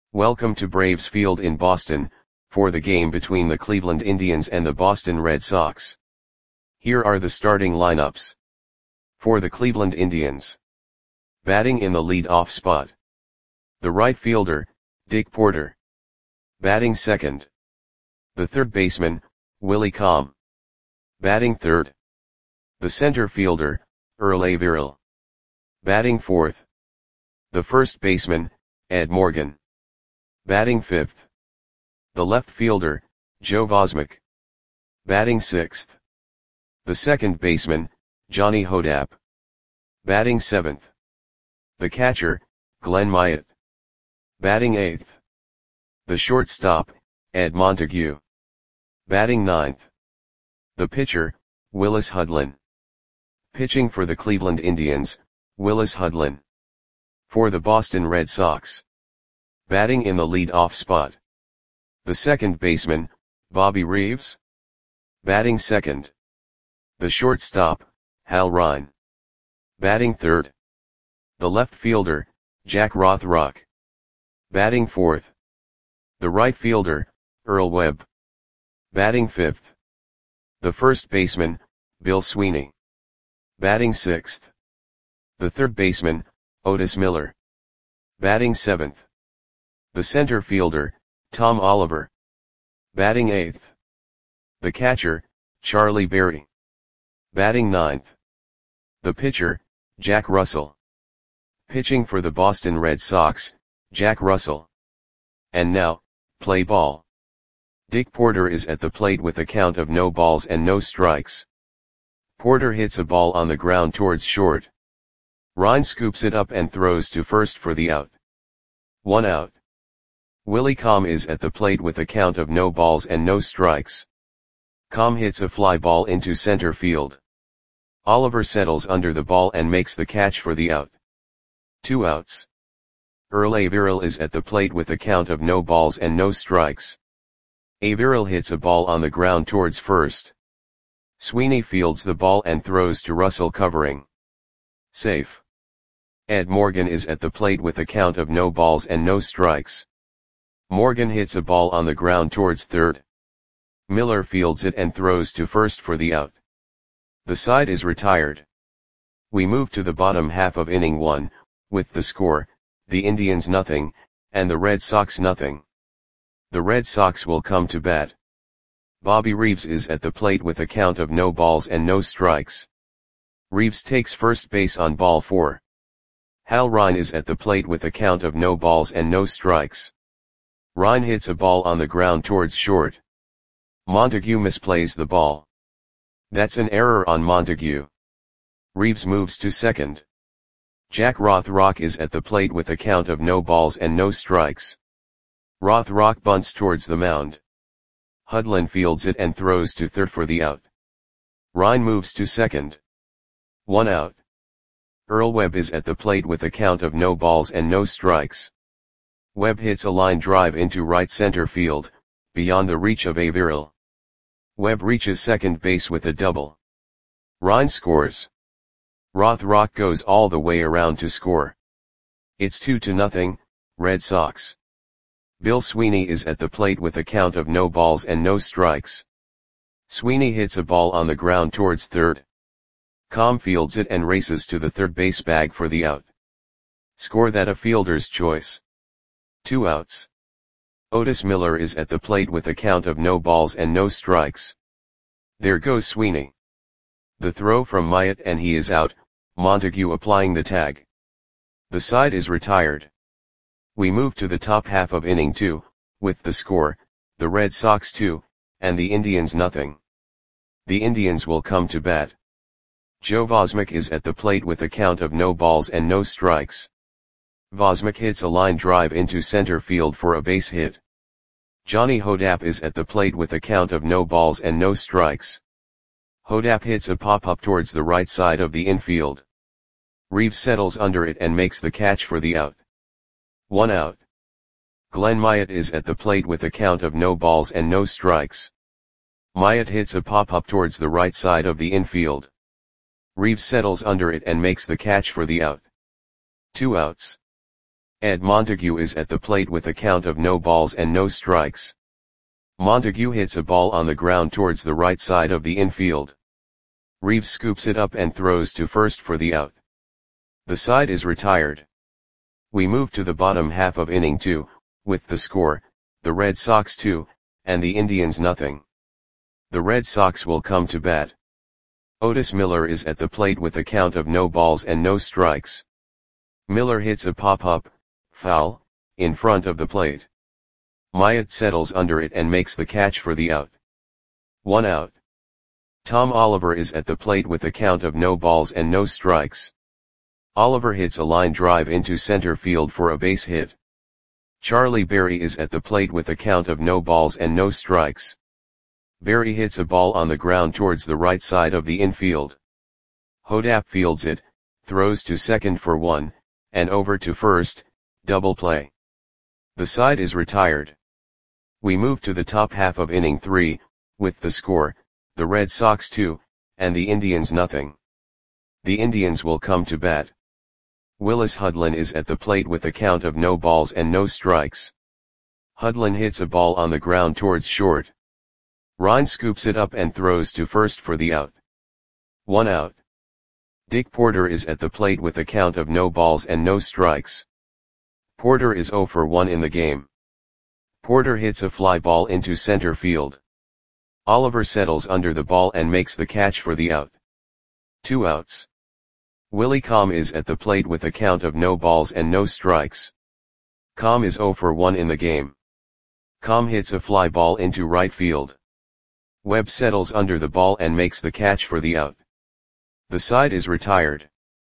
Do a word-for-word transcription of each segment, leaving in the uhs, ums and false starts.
Welcome to Braves Field in Boston, for the game between the Cleveland Indians and the Boston Red Sox. Here are the starting lineups. For the Cleveland Indians. Batting in the lead-off spot. The right fielder, Dick Porter. Batting second. The third baseman, Willie Comm. Batting third. The center fielder, Earl Averill. Batting fourth. The first baseman, Ed Morgan. Batting fifth. The left fielder, Joe Vosmek. Batting sixth. The second baseman, Johnny Hodapp. Batting seventh. The catcher, Glenn Myatt. Batting eighth. The shortstop, Ed Montague. Batting ninth. The pitcher, Willis Hudlin. Pitching for the Cleveland Indians, Willis Hudlin. For the Boston Red Sox. Batting in the lead-off spot. The second baseman, Bobby Reeves. Batting second. The shortstop, Hal Ryan. Batting third. The left fielder, Jack Rothrock. Batting fourth. The right fielder, Earl Webb. Batting fifth. The first baseman, Bill Sweeney. Batting sixth. The third baseman, Otis Miller. Batting seventh. The center fielder, Tom Oliver. Batting eighth. The catcher, Charlie Berry. Batting ninth. The pitcher, Jack Russell. Pitching for the Boston Red Sox, Jack Russell. And now, play ball. Dick Porter is at the plate with a count of no balls and no strikes. Porter hits a ball on the ground towards short. Ryan scoops it up and throws to first for the out. One out. Willie Comm is at the plate with a count of no balls and no strikes. Comm hits a fly ball into center field. Oliver settles under the ball and makes the catch for the out. Two outs. Earl Averill is at the plate with a count of no balls and no strikes. Averill hits a ball on the ground towards first. Sweeney fields the ball and throws to Russell covering. Safe. Ed Morgan is at the plate with a count of no balls and no strikes. Morgan hits a ball on the ground towards third. Miller fields it and throws to first for the out. The side is retired. We move to the bottom half of inning one, with the score, the Indians nothing, and the Red Sox nothing. The Red Sox will come to bat. Bobby Reeves is at the plate with a count of no balls and no strikes. Reeves takes first base on ball four. Hal Ryan is at the plate with a count of no balls and no strikes. Ryan hits a ball on the ground towards short. Montague misplays the ball. That's an error on Montague. Reeves moves to second. Jack Rothrock is at the plate with a count of no balls and no strikes. Rothrock bunts towards the mound. Hudlin fields it and throws to third for the out. Ryan moves to second. One out. Earl Webb is at the plate with a count of no balls and no strikes. Webb hits a line drive into right center field, beyond the reach of Averill. Webb reaches second base with a double. Ryan scores. Rothrock goes all the way around to score. It's two to nothing, Red Sox. Bill Sweeney is at the plate with a count of no balls and no strikes. Sweeney hits a ball on the ground towards third. Comm fields it and races to the third base bag for the out. Score that a fielder's choice. Two outs. Otis Miller is at the plate with a count of no balls and no strikes. There goes Sweeney. The throw from Myatt and he is out, Montague applying the tag. The side is retired. We move to the top half of inning two, with the score, the Red Sox two, and the Indians nothing. The Indians will come to bat. Joe Vosmek is at the plate with a count of no balls and no strikes. Vosmek hits a line drive into center field for a base hit. Johnny Hodapp is at the plate with a count of no balls and no strikes. Hodapp hits a pop-up towards the right side of the infield. Reeves settles under it and makes the catch for the out. One out. Glenn Myatt is at the plate with a count of no balls and no strikes. Myatt hits a pop-up towards the right side of the infield. Reeves settles under it and makes the catch for the out. Two outs. Ed Montague is at the plate with a count of no balls and no strikes. Montague hits a ball on the ground towards the right side of the infield. Reeves scoops it up and throws to first for the out. The side is retired. We move to the bottom half of inning two, with the score, the Red Sox two, and the Indians nothing. The Red Sox will come to bat. Otis Miller is at the plate with a count of no balls and no strikes. Miller hits a pop-up, foul, in front of the plate. Myatt settles under it and makes the catch for the out. One out. Tom Oliver is at the plate with a count of no balls and no strikes. Oliver hits a line drive into center field for a base hit. Charlie Berry is at the plate with a count of no balls and no strikes. Berry hits a ball on the ground towards the right side of the infield. Hodap fields it, throws to second for one, and over to first, double play. The side is retired. We move to the top half of inning three, with the score, the Red Sox two, and the Indians nothing. The Indians will come to bat. Willis Hudlin is at the plate with a count of no balls and no strikes. Hudlin hits a ball on the ground towards short. Ryan scoops it up and throws to first for the out. One out. Dick Porter is at the plate with a count of no balls and no strikes. Porter is oh for one in the game. Porter hits a fly ball into center field. Oliver settles under the ball and makes the catch for the out. Two outs. Willie Comm is at the plate with a count of no balls and no strikes. Comm is oh for one in the game. Comm hits a fly ball into right field. Webb settles under the ball and makes the catch for the out. The side is retired.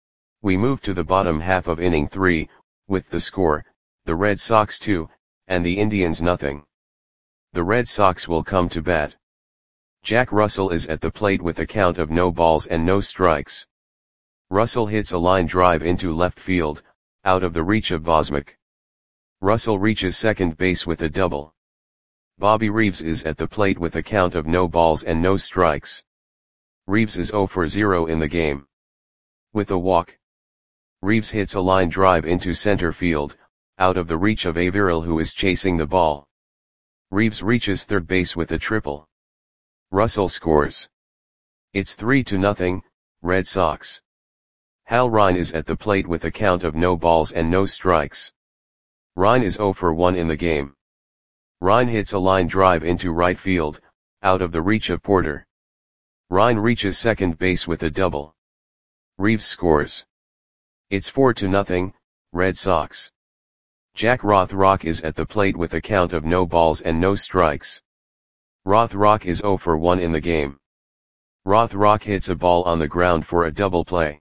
We move to the bottom half of inning three, with the score, the Red Sox two, and the Indians nothing. The Red Sox will come to bat. Jack Russell is at the plate with a count of no balls and no strikes. Russell hits a line drive into left field, out of the reach of Vosmic. Russell reaches second base with a double. Bobby Reeves is at the plate with a count of no balls and no strikes. Reeves is oh for zero in the game. With a walk. Reeves hits a line drive into center field, out of the reach of Averill who is chasing the ball. Reeves reaches third base with a triple. Russell scores. It's three to nothing, Red Sox. Hal Ryan is at the plate with a count of no balls and no strikes. Ryan is oh for one in the game. Ryan hits a line drive into right field, out of the reach of Porter. Ryan reaches second base with a double. Reeves scores. It's four to nothing, Red Sox. Jack Rothrock is at the plate with a count of no balls and no strikes. Rothrock is oh for one in the game. Rothrock hits a ball on the ground for a double play.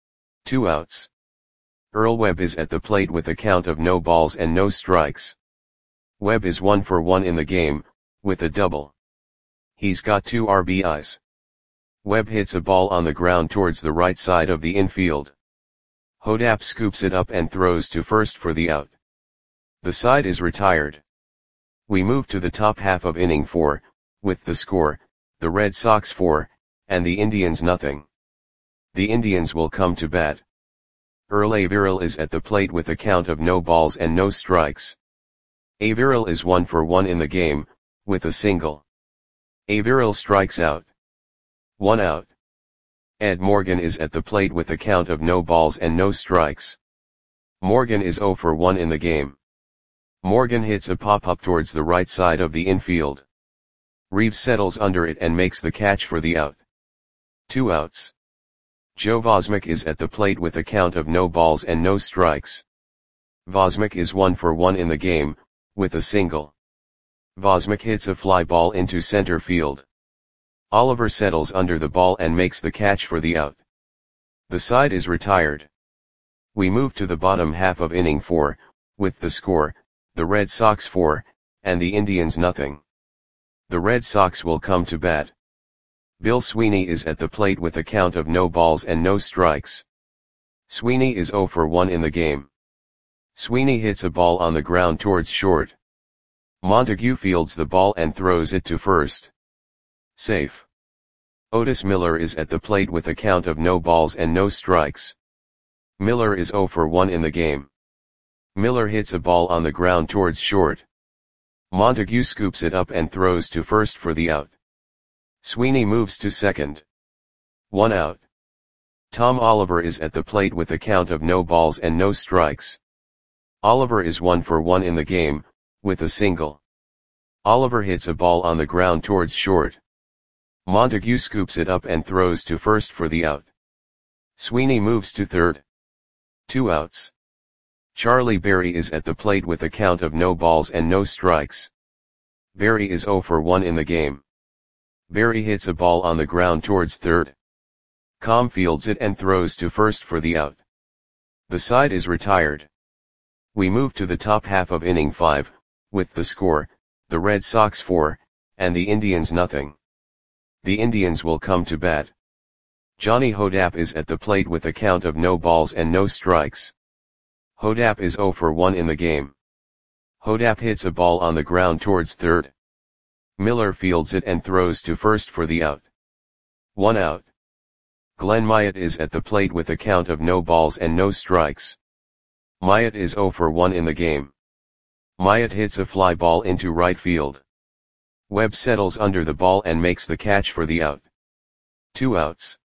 Two outs. Earl Webb is at the plate with a count of no balls and no strikes. Webb is one for one in the game, with a double. He's got two R B Is. Webb hits a ball on the ground towards the right side of the infield. Hodap scoops it up and throws to first for the out. The side is retired. We move to the top half of inning four, with the score, the Red Sox four, and the Indians nothing. The Indians will come to bat. Earl Averill is at the plate with a count of no balls and no strikes. Averill is one for one in the game, with a single. Averill strikes out. One out. Ed Morgan is at the plate with a count of no balls and no strikes. Morgan is oh for one in the game. Morgan hits a pop-up towards the right side of the infield. Reeves settles under it and makes the catch for the out. Two outs. Joe Vosmic is at the plate with a count of no balls and no strikes. Vosmic is one for one in the game, with a single. Vosmic hits a fly ball into center field. Oliver settles under the ball and makes the catch for the out. The side is retired. We move to the bottom half of inning four, with the score, the Red Sox four, and the Indians nothing. The Red Sox will come to bat. Bill Sweeney is at the plate with a count of no balls and no strikes. Sweeney is oh for one in the game. Sweeney hits a ball on the ground towards short. Montague fields the ball and throws it to first. Safe. Otis Miller is at the plate with a count of no balls and no strikes. Miller is oh for one in the game. Miller hits a ball on the ground towards short. Montague scoops it up and throws to first for the out. Sweeney moves to second. One out. Tom Oliver is at the plate with a count of no balls and no strikes. Oliver is one for one in the game, with a single. Oliver hits a ball on the ground towards short. Montague scoops it up and throws to first for the out. Sweeney moves to third. Two outs. Charlie Berry is at the plate with a count of no balls and no strikes. Berry is zero for one in the game. Berry hits a ball on the ground towards third. Com fields it and throws to first for the out. The side is retired. We move to the top half of inning five, with the score, the Red Sox four, and the Indians nothing. The Indians will come to bat. Johnny Hodapp is at the plate with a count of no balls and no strikes. Hodapp is zero for one in the game. Hodapp hits a ball on the ground towards third. Miller fields it and throws to first for the out. One out. Glenn Myatt is at the plate with a count of no balls and no strikes. Myatt is zero for one in the game. Myatt hits a fly ball into right field. Webb settles under the ball and makes the catch for the out. Two outs.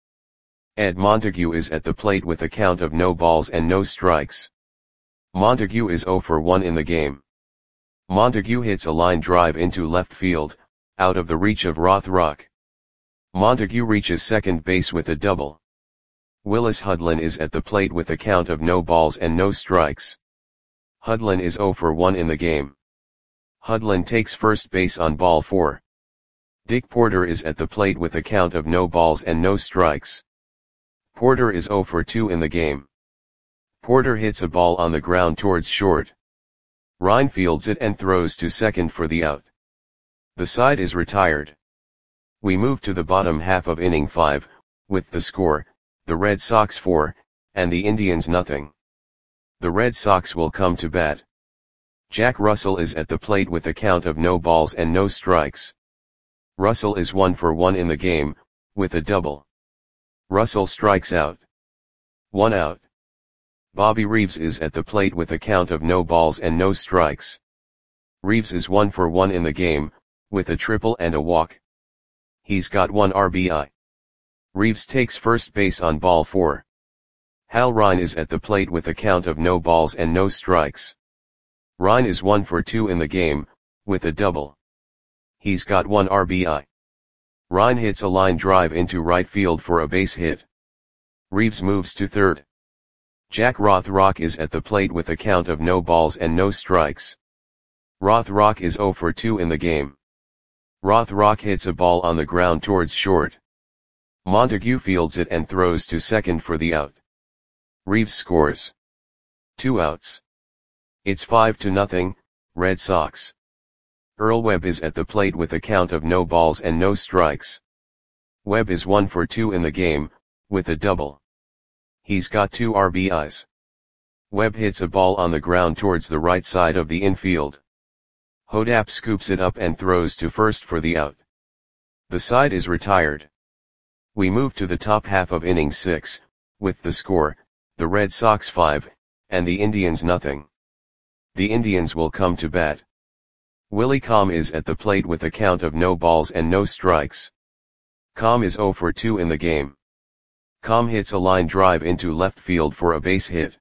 Ed Montague is at the plate with a count of no balls and no strikes. Montague is zero for one in the game. Montague hits a line drive into left field, out of the reach of Rothrock. Montague reaches second base with a double. Willis Hudlin is at the plate with a count of no balls and no strikes. Hudlin is zero for one in the game. Hudlin takes first base on ball four. Dick Porter is at the plate with a count of no balls and no strikes. Porter is zero for two in the game. Porter hits a ball on the ground towards short. Ryan fields it and throws to second for the out. The side is retired. We move to the bottom half of inning five, with the score, the Red Sox four, and the Indians nothing. The Red Sox will come to bat. Jack Russell is at the plate with a count of no balls and no strikes. Russell is one for one in the game, with a double. Russell strikes out. One out. Bobby Reeves is at the plate with a count of no balls and no strikes. Reeves is one for one in the game, with a triple and a walk. He's got one R B I. Reeves takes first base on ball four. Hal Ryan is at the plate with a count of no balls and no strikes. Ryan is one for two in the game, with a double. He's got one R B I. Ryan hits a line drive into right field for a base hit. Reeves moves to third. Jack Rothrock is at the plate with a count of no balls and no strikes. Rothrock is zero for two in the game. Rothrock hits a ball on the ground towards short. Montague fields it and throws to second for the out. Reeves scores. Two outs. It's five to nothing, Red Sox. Earl Webb is at the plate with a count of no balls and no strikes. Webb is one for two in the game, with a double. He's got two R B Is. Webb hits a ball on the ground towards the right side of the infield. Hodapp scoops it up and throws to first for the out. The side is retired. We move to the top half of inning six, with the score, the Red Sox five, and the Indians nothing. The Indians will come to bat. Willie Com is at the plate with a count of no balls and no strikes. Com is zero for two in the game. Com hits a line drive into left field for a base hit.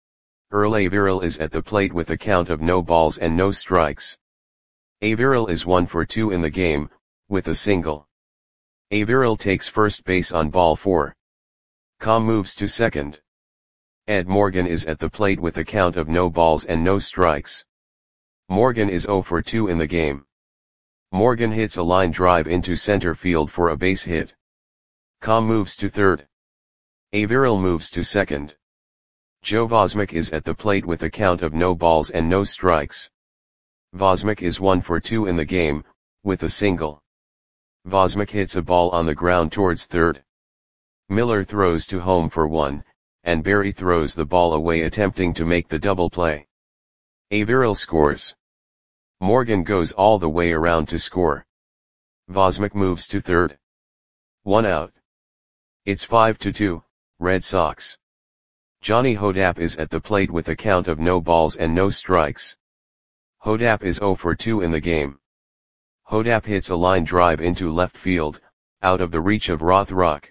Earl Averill is at the plate with a count of no balls and no strikes. Averill is one for two in the game, with a single. Averill takes first base on ball four. Com moves to second. Ed Morgan is at the plate with a count of no balls and no strikes. Morgan is zero for two in the game. Morgan hits a line drive into center field for a base hit. Com moves to third. Averill moves to second. Joe Vosmick is at the plate with a count of no balls and no strikes. Vosmick is one for two in the game, with a single. Vosmick hits a ball on the ground towards third. Miller throws to home for one, and Berry throws the ball away attempting to make the double play. Averill scores. Morgan goes all the way around to score. Vosmick moves to third. One out. It's five to two, Red Sox. Johnny Hodapp is at the plate with a count of no balls and no strikes. Hodapp is zero for two in the game. Hodapp hits a line drive into left field, out of the reach of Rothrock.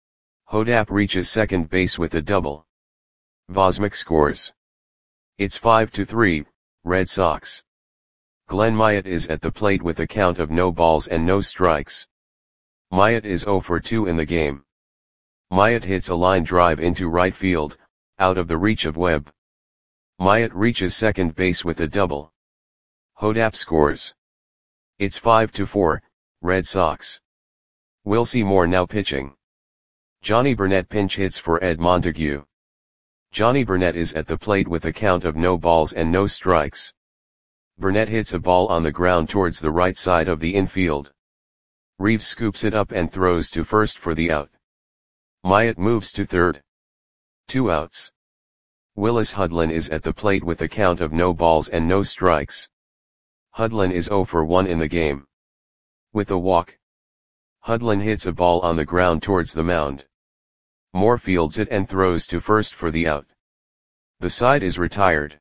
Hodapp reaches second base with a double. Vosmik scores. It's five to three, Red Sox. Glenn Myatt is at the plate with a count of no balls and no strikes. Myatt is zero for two in the game. Myatt hits a line drive into right field, out of the reach of Webb. Myatt reaches second base with a double. Hodapp scores. It's five to four, Red Sox. Wilcy Moore now pitching. Johnny Burnett pinch hits for Ed Montague. Johnny Burnett is at the plate with a count of no balls and no strikes. Burnett hits a ball on the ground towards the right side of the infield. Reeves scoops it up and throws to first for the out. Myatt moves to third. Two outs. Willis Hudlin is at the plate with a count of no balls and no strikes. Hudlin is zero for one in the game. With a walk. Hudlin hits a ball on the ground towards the mound. Moore fields it and throws to first for the out. The side is retired.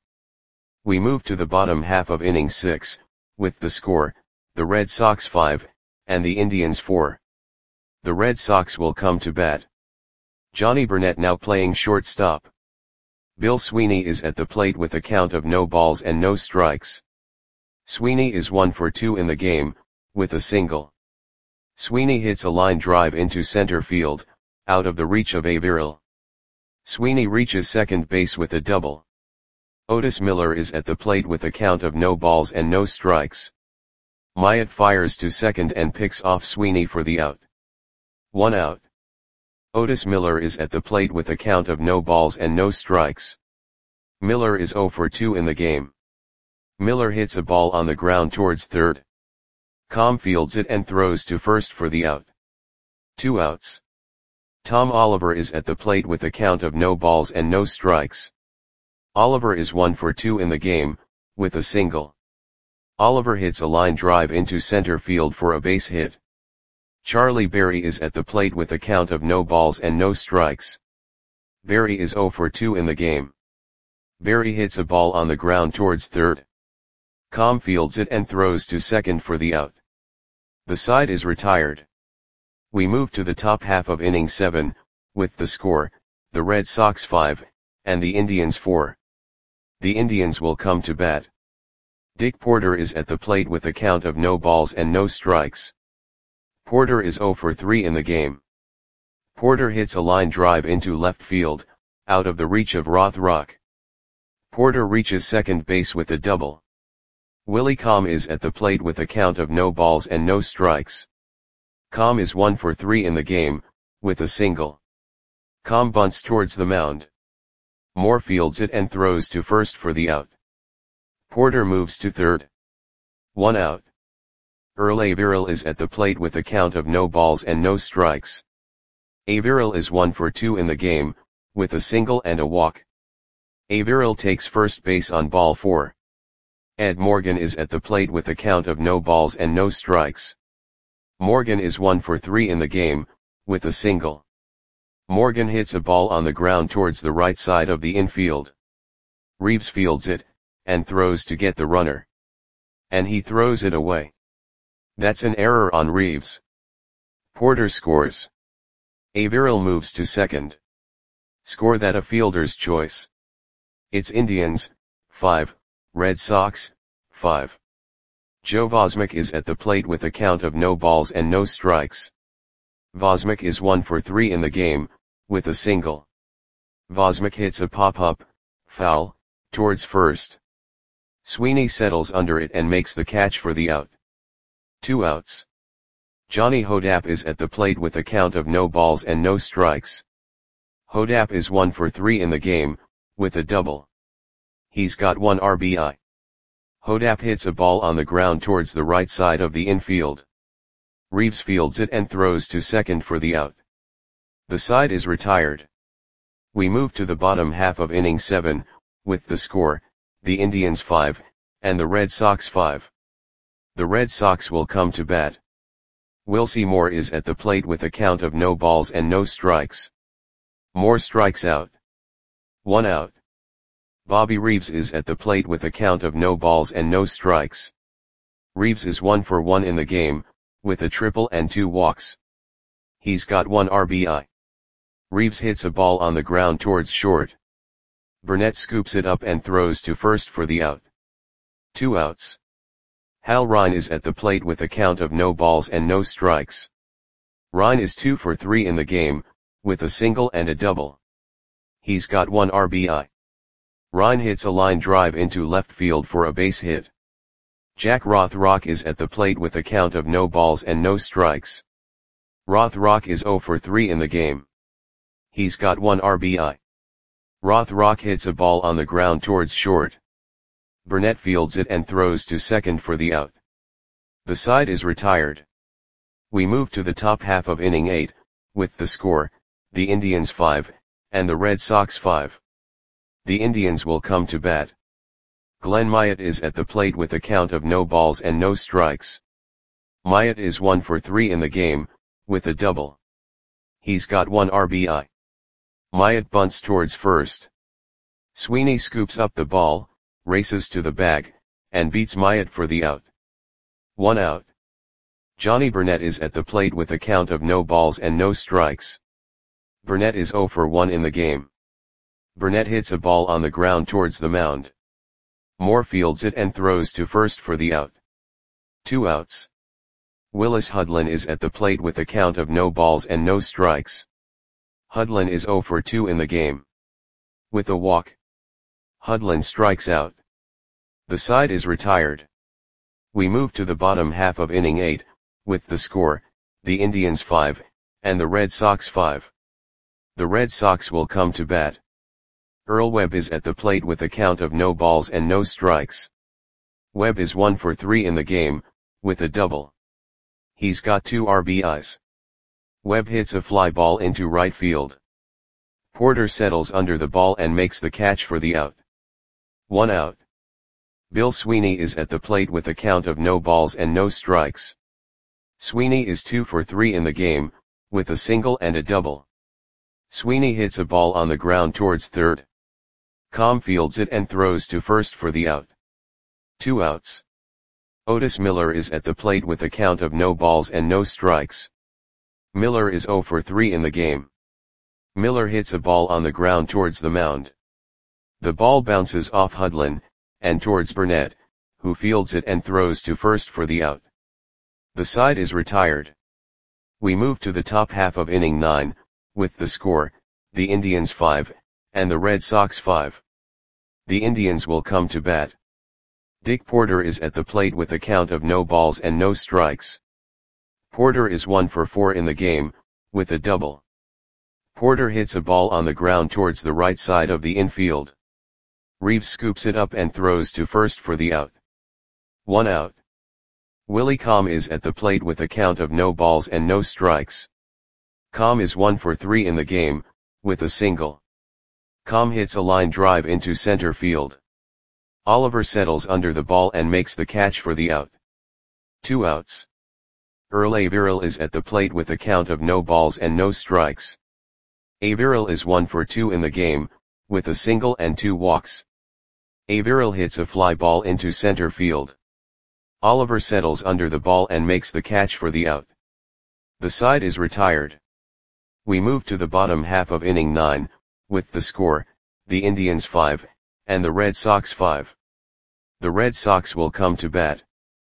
We move to the bottom half of inning six, with the score, the Red Sox five, and the Indians four. The Red Sox will come to bat. Johnny Burnett now playing shortstop. Bill Sweeney is at the plate with a count of no balls and no strikes. Sweeney is one for two in the game, with a single. Sweeney hits a line drive into center field, out of the reach of Averill. Sweeney reaches second base with a double. Otis Miller is at the plate with a count of no balls and no strikes. Myatt fires to second and picks off Sweeney for the out. One out. Otis Miller is at the plate with a count of no balls and no strikes. Miller is zero for two in the game. Miller hits a ball on the ground towards third. Com fields it and throws to first for the out. Two outs. Tom Oliver is at the plate with a count of no balls and no strikes. Oliver is one for two in the game, with a single. Oliver hits a line drive into center field for a base hit. Charlie Berry is at the plate with a count of no balls and no strikes. Berry is zero for two in the game. Berry hits a ball on the ground towards third. Com fields it and throws to second for the out. The side is retired. We move to the top half of inning seven, with the score, the Red Sox five, and the Indians four. The Indians will come to bat. Dick Porter is at the plate with a count of no balls and no strikes. Porter is zero for three in the game. Porter hits a line drive into left field, out of the reach of Rothrock. Porter reaches second base with a double. Willie Com is at the plate with a count of no balls and no strikes. Com is one for three in the game, with a single. Com bunts towards the mound. Moore fields it and throws to first for the out. Porter moves to third. One out. Earl Averill is at the plate with a count of no balls and no strikes. Averill is one for two in the game, with a single and a walk. Averill takes first base on ball four. Ed Morgan is at the plate with a count of no balls and no strikes. Morgan is one for three in the game, with a single. Morgan hits a ball on the ground towards the right side of the infield. Reeves fields it, and throws to get the runner. And he throws it away. That's an error on Reeves. Porter scores. Averill moves to second. Score that a fielder's choice. It's Indians, five, Red Sox, five. Joe Vosmik is at the plate with a count of no balls and no strikes. Vosmik is one for three in the game, with a single. Vosmik hits a pop-up, foul, towards first. Sweeney settles under it and makes the catch for the out. Two outs. Johnny Hodapp is at the plate with a count of no balls and no strikes. Hodapp is one for three in the game, with a double. He's got one R B I. Hodapp hits a ball on the ground towards the right side of the infield. Reeves fields it and throws to second for the out. The side is retired. We move to the bottom half of inning seven, with the score, the Indians five, and the Red Sox five. The Red Sox will come to bat. Wilcy Moore is at the plate with a count of no balls and no strikes. Moore strikes out. One out. Bobby Reeves is at the plate with a count of no balls and no strikes. Reeves is one for one in the game, with a triple and two walks. He's got one R B I. Reeves hits a ball on the ground towards short. Burnett scoops it up and throws to first for the out. Two outs. Hal Ryan is at the plate with a count of no balls and no strikes. Ryan is two for three in the game, with a single and a double. He's got one R B I. Ryan hits a line drive into left field for a base hit. Jack Rothrock is at the plate with a count of no balls and no strikes. Rothrock is zero for three in the game. He's got one R B I. Rothrock hits a ball on the ground towards short. Burnett fields it and throws to second for the out. The side is retired. We move to the top half of inning eight, with the score, the Indians five, and the Red Sox five. The Indians will come to bat. Glenn Myatt is at the plate with a count of no balls and no strikes. Myatt is one for three in the game, with a double. He's got one R B I. Myatt bunts towards first. Sweeney scoops up the ball, races to the bag, and beats Myatt for the out. One out. Johnny Burnett is at the plate with a count of no balls and no strikes. Burnett is zero for one in the game. Burnett hits a ball on the ground towards the mound. Moore fields it and throws to first for the out. Two outs. Willis Hudlin is at the plate with a count of no balls and no strikes. Hudlin is zero for two in the game. With a walk, Hudlin strikes out. The side is retired. We move to the bottom half of inning eight, with the score, the Indians five, and the Red Sox five. The Red Sox will come to bat. Earl Webb is at the plate with a count of no balls and no strikes. Webb is one for three in the game, with a double. He's got two R B Is. Webb hits a fly ball into right field. Porter settles under the ball and makes the catch for the out. One out. Bill Sweeney is at the plate with a count of no balls and no strikes. Sweeney is two for three in the game, with a single and a double. Sweeney hits a ball on the ground towards third. Com fields it and throws to first for the out. Two outs. Otis Miller is at the plate with a count of no balls and no strikes. Miller is zero for three in the game. Miller hits a ball on the ground towards the mound. The ball bounces off Hudlin, and towards Burnett, who fields it and throws to first for the out. The side is retired. We move to the top half of inning nine, with the score, the Indians five, and the Red Sox five. The Indians will come to bat. Dick Porter is at the plate with a count of no balls and no strikes. Porter is one for four in the game, with a double. Porter hits a ball on the ground towards the right side of the infield. Reeves scoops it up and throws to first for the out. One out. Willie Com is at the plate with a count of no balls and no strikes. Com is one for three in the game, with a single. Com hits a line drive into center field. Oliver settles under the ball and makes the catch for the out. Two outs. Earl Averill is at the plate with a count of no balls and no strikes. Averill is one for two in the game, with a single and two walks. Averill hits a fly ball into center field. Oliver settles under the ball and makes the catch for the out. The side is retired. We move to the bottom half of inning nine, with the score, the Indians five, and the Red Sox five. The Red Sox will come to bat.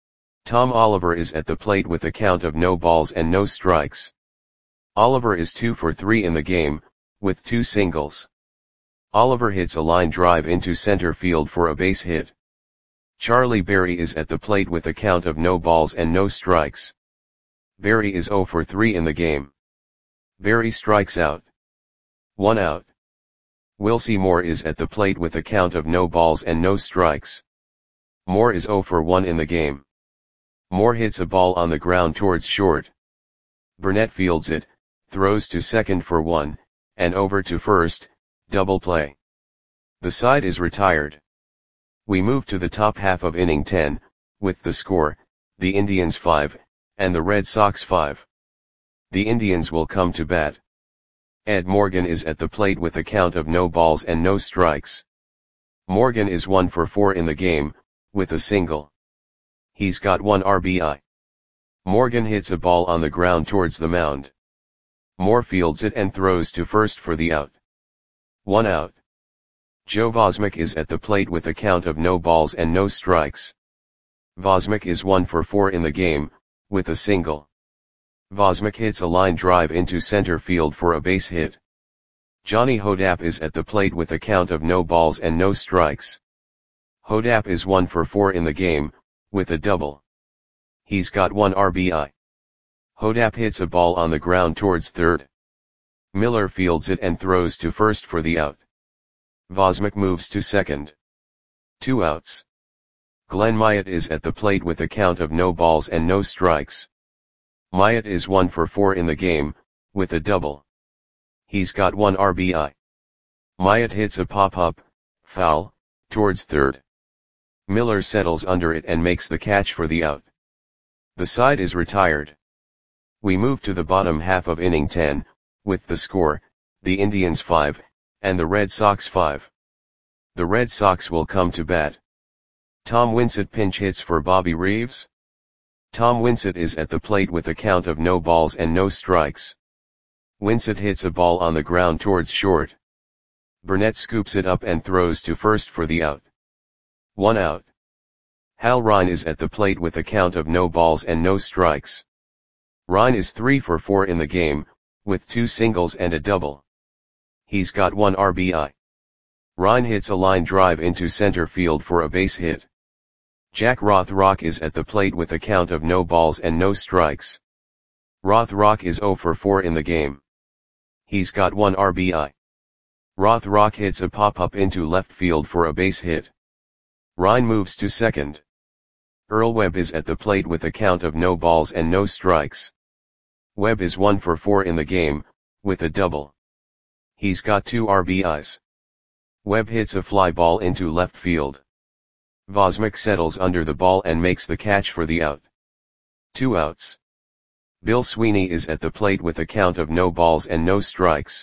Tom Oliver is at the plate with a count of no balls and no strikes. Oliver is two for three in the game, with two singles. Oliver hits a line drive into center field for a base hit. Charlie Berry is at the plate with a count of no balls and no strikes. Berry is zero for three in the game. Berry strikes out. One out. Wilcie Moore is at the plate with a count of no balls and no strikes. Moore is zero for one in the game. Moore hits a ball on the ground towards short. Burnett fields it, throws to second for one, and over to first, double play. The side is retired. We move to the top half of inning ten, with the score, the Indians five, and the Red Sox five. The Indians will come to bat. Ed Morgan is at the plate with a count of no balls and no strikes. Morgan is one for four in the game, with a single. He's got one R B I. Morgan hits a ball on the ground towards the mound. Moore fields it and throws to first for the out. One out. Joe Vosmek is at the plate with a count of no balls and no strikes. Vosmek is one for four in the game, with a single. Vosmek hits a line drive into center field for a base hit. Johnny Hodapp is at the plate with a count of no balls and no strikes. Hodapp is one for four in the game, with a double. He's got one R B I. Hodapp hits a ball on the ground towards third. Miller fields it and throws to first for the out. Vosmek moves to second. Two outs. Glenn Myatt is at the plate with a count of no balls and no strikes. Myatt is one for four in the game, with a double. He's got one R B I. Myatt hits a pop-up, foul, towards third. Miller settles under it and makes the catch for the out. The side is retired. We move to the bottom half of inning ten, with the score, the Indians five, and the Red Sox five. The Red Sox will come to bat. Tom Winsett pinch hits for Bobby Reeves. Tom Winsett is at the plate with a count of no balls and no strikes. Winsett hits a ball on the ground towards short. Burnett scoops it up and throws to first for the out. One out. Hal Rine is at the plate with a count of no balls and no strikes. Rine is three for four in the game, with two singles and a double. He's got one R B I. Rine hits a line drive into center field for a base hit. Jack Rothrock is at the plate with a count of no balls and no strikes. Rothrock is zero for four in the game. He's got one R B I. Rothrock hits a pop-up into left field for a base hit. Rine moves to second. Earl Webb is at the plate with a count of no balls and no strikes. Webb is one for four in the game, with a double. He's got two R B Is. Webb hits a fly ball into left field. Vosmek settles under the ball and makes the catch for the out. Two outs. Bill Sweeney is at the plate with a count of no balls and no strikes.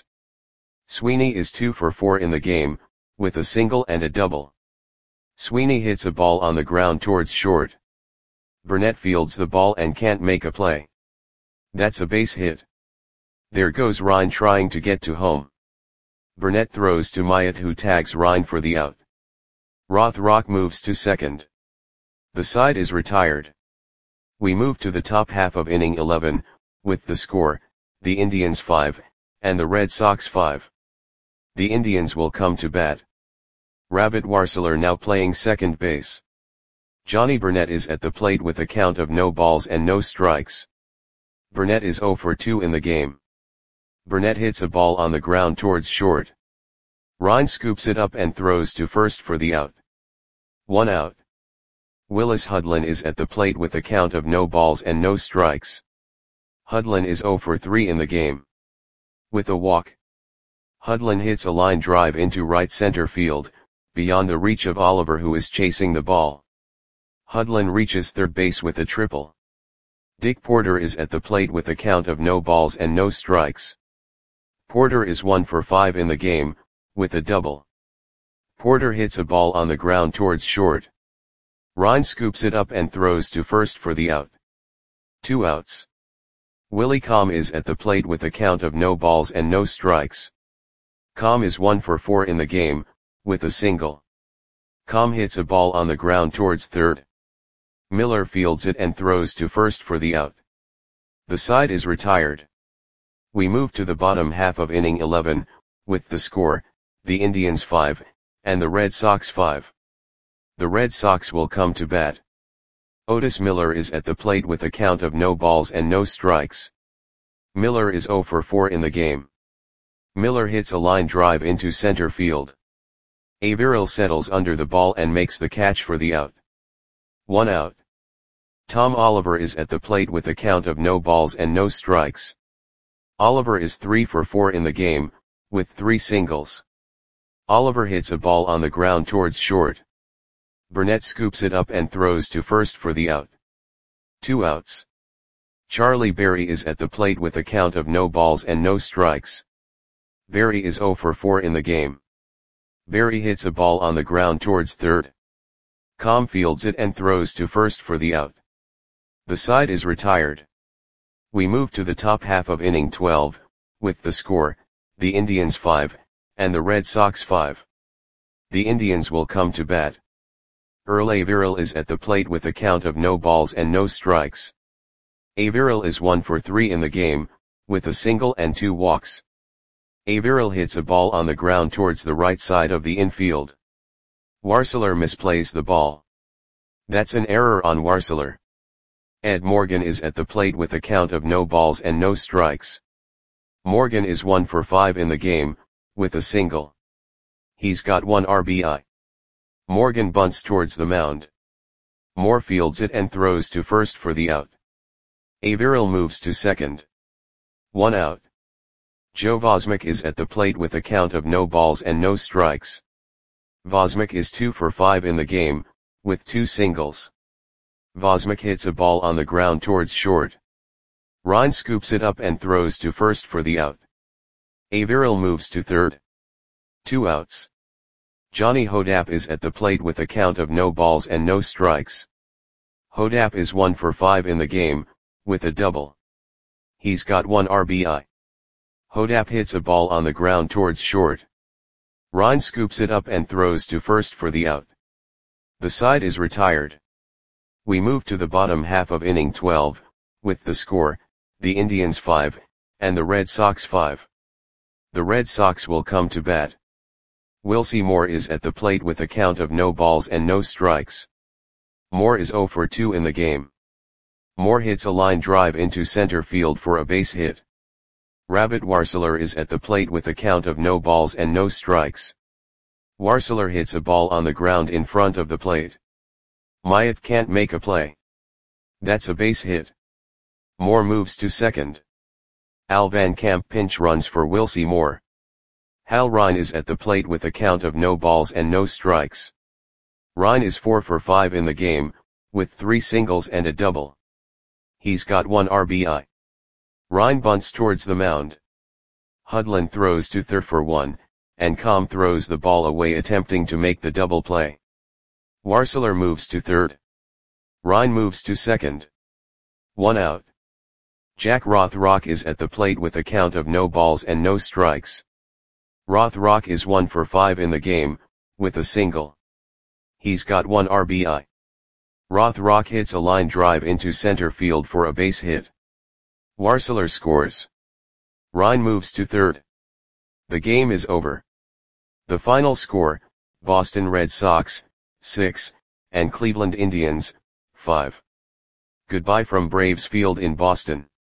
Sweeney is two for four in the game, with a single and a double. Sweeney hits a ball on the ground towards short. Burnett fields the ball and can't make a play. That's a base hit. There goes Rine trying to get to home. Burnett throws to Myatt, who tags Rine for the out. Rothrock moves to second. The side is retired. We move to the top half of inning eleven, with the score, the Indians five, and the Red Sox five. The Indians will come to bat. Rabbit Warseler now playing second base. Johnny Burnett is at the plate with a count of no balls and no strikes. Burnett is zero for two in the game. Burnett hits a ball on the ground towards short. Rine scoops it up and throws to first for the out. One out. Willis Hudlin is at the plate with a count of no balls and no strikes. Hudlin is zero for three in the game. With a walk. Hudlin hits a line drive into right center field, beyond the reach of Oliver, who is chasing the ball. Hudlin reaches third base with a triple. Dick Porter is at the plate with a count of no balls and no strikes. Porter is one for five in the game, with a double. Porter hits a ball on the ground towards short. Rine scoops it up and throws to first for the out. Two outs. Willie Comm is at the plate with a count of no balls and no strikes. Comm is one for four in the game, with a single. Comm hits a ball on the ground towards third. Miller fields it and throws to first for the out. The side is retired. We move to the bottom half of inning eleven, with the score, the Indians five, and the Red Sox five. The Red Sox will come to bat. Otis Miller is at the plate with a count of no balls and no strikes. Miller is zero for four in the game. Miller hits a line drive into center field. Averill settles under the ball and makes the catch for the out. One out. Tom Oliver is at the plate with a count of no balls and no strikes. Oliver is three for four in the game, with three singles. Oliver hits a ball on the ground towards short. Burnett scoops it up and throws to first for the out. Two outs. Charlie Berry is at the plate with a count of no balls and no strikes. Barry is zero for four in the game. Barry hits a ball on the ground towards third. Com fields it and throws to first for the out. The side is retired. We move to the top half of inning twelve, with the score, the Indians five, and the Red Sox five. The Indians will come to bat. Earl Averill is at the plate with a count of no balls and no strikes. Averill is one for three in the game, with a single and two walks. Averill hits a ball on the ground towards the right side of the infield. Warseler misplays the ball. That's an error on Warseler. Ed Morgan is at the plate with a count of no balls and no strikes. Morgan is one for five in the game, with a single. He's got one R B I. Morgan bunts towards the mound. Moore fields it and throws to first for the out. Averill moves to second. One out. Joe Vosmick is at the plate with a count of no balls and no strikes. Vosmick is two for five in the game, with two singles. Vosmick hits a ball on the ground towards short. Ryan scoops it up and throws to first for the out. Averill moves to third. Two outs. Johnny Hodapp is at the plate with a count of no balls and no strikes. Hodapp is one for five in the game, with a double. He's got one R B I. Hodapp hits a ball on the ground towards short. Ryan scoops it up and throws to first for the out. The side is retired. We move to the bottom half of inning twelve, with the score, the Indians five, and the Red Sox five. The Red Sox will come to bat. Wilcie Moore is at the plate with a count of no balls and no strikes. Moore is zero for two in the game. Moore hits a line drive into center field for a base hit. Rabbit Warseler is at the plate with a count of no balls and no strikes. Warseler hits a ball on the ground in front of the plate. Myatt can't make a play. That's a base hit. Moore moves to second. Al Van Camp pinch runs for Wilcie Moore. Hal Rine is at the plate with a count of no balls and no strikes. Rine is four for five in the game, with three singles and a double. He's got one R B I. Rine bunts towards the mound. Hudlin throws to third for one, and Com throws the ball away attempting to make the double play. Warseler moves to third. Rine moves to second. One out. Jack Rothrock is at the plate with a count of no balls and no strikes. Rothrock is one for five in the game, with a single. He's got one R B I. Rothrock hits a line drive into center field for a base hit. Warseler scores. Rine moves to third. The game is over. The final score, Boston Red Sox, six, and Cleveland Indians, five. Goodbye from Braves Field in Boston.